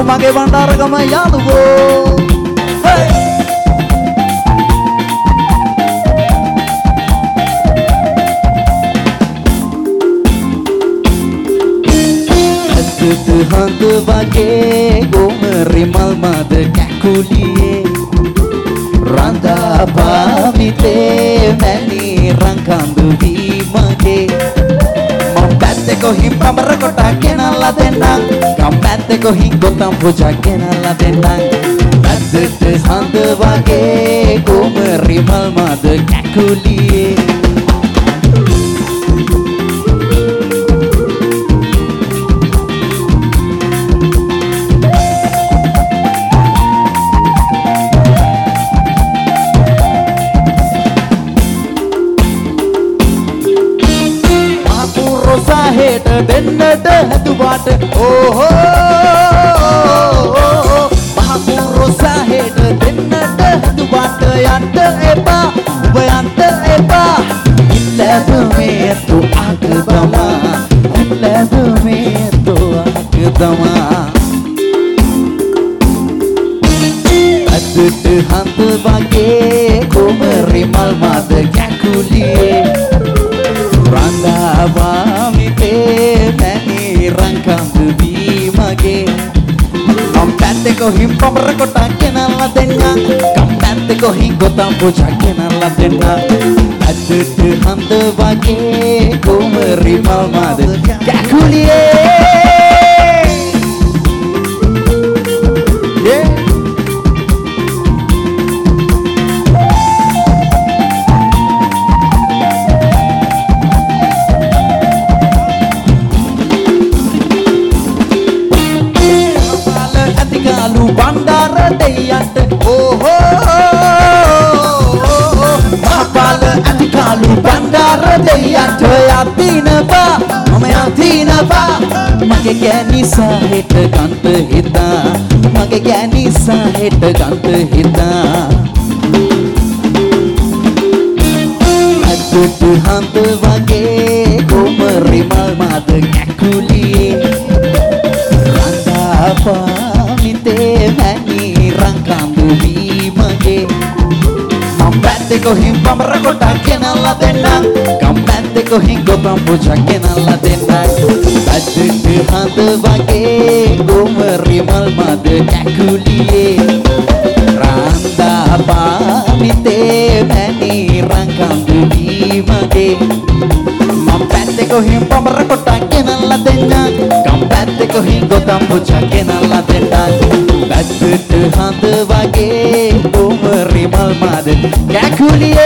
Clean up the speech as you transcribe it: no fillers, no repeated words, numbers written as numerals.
මගේ බණ්ඩාරගම යාළුවෝ හඳ වගේ ගොමරි මල් මද කැකුලියේ රඳා පාමිතේ මැනි රංකඳු වීමගේ මම පැත්තේ කොහින් පමර කොට ගෙනල්ලා දෙන්නම් ගම් පැත්තේ කොහින් ගොතම් පුජා ගෙනල්ලා දෙන්නම් පැත්තට හඳ වගේ ගොමරි මල් මද කැකුලියේ හෙට දෙන්නට හැදුවාට ඕහෝ මහපුරු සාහෙට දෙන්නට හැදුවාට යන්න එපා ඔබ යන්න එපා ඉල්ලදුමේ තු අගදමා ඉල්ලදුමේ තු අගදමා අදට හඳ වගේ කුමරි මල් මද කැකුලියේ රඳාවාමිතේ මැනි රංකඳු වීමගේ මම පැත්තේ කොහින් පමර කොට ගෙනල්ලා දෙන්නම් ගම් පැත්තේ කොහින් ගොතම් පුජා ගෙනල්ලා දෙන්නම් අදට හඳ වගේ කුමරි මල් මද කැකුලියේ බණ්ඩාර දෙයන්ට ඕහෝ මහපාල අධිකාලු බණ්ඩාර දෙයන්ට යතිනවා මම යතිනවා මගේ ගෑනිසා හෙට ගන්ත හිතා මගේ ගෑනිසා හෙට ගන්ත හිතා අදට හඳ වගේ කුමරි මල් මද කැකුලියේ රඳාපා මිතේ මැනි රංකඳු වීමගේ මම පැත්තේ කොහින් පමර කොට ගෙනල්ලා දෙන්නම් ගම් පැත්තේ කොහින් ගොතම් පුජා ගෙනල්ලා දෙන්නම් අදට හඳ වගේ කුමරි මල් මද කැකුලියේ රඳා මිතේ මැනි රංකඳු වීමගේ මම පැත්තේ කොහින් පමර කොට ගෙනල්ලා දෙන්නම් ගම් පැත්තේ කොහින් ගොතම් පුජා ගෙනල්ලා දෙන්නම් පැත්තට හඳ වගේ කුමරි මල් මද කැකුලියේ